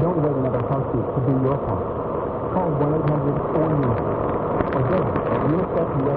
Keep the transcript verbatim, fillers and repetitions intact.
Don't wait another heartbeat to do your part. Call one eight hundred four news or go to UNICEF U S